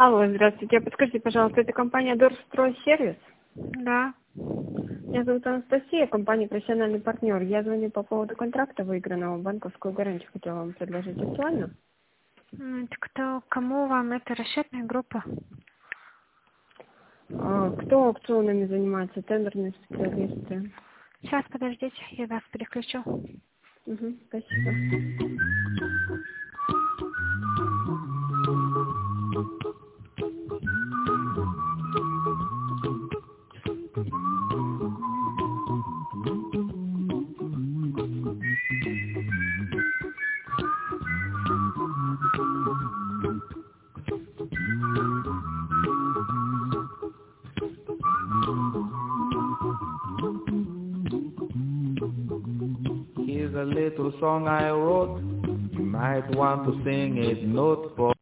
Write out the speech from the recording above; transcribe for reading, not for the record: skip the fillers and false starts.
Алло, здравствуйте. Подскажите, пожалуйста, это компания Дорстройсервис? Да. Меня зовут Анастасия, компания «Профессиональный партнер». Я звоню по поводу контракта, выигранного банковскую гарантию. Хотела вам предложить. Актуально? Кому вам это расчетная группа? Кто аукционами занимается? Тендерные специалисты? Сейчас, подождите, я вас переключу. Спасибо. Here's a little song I wrote. You might want to sing it note for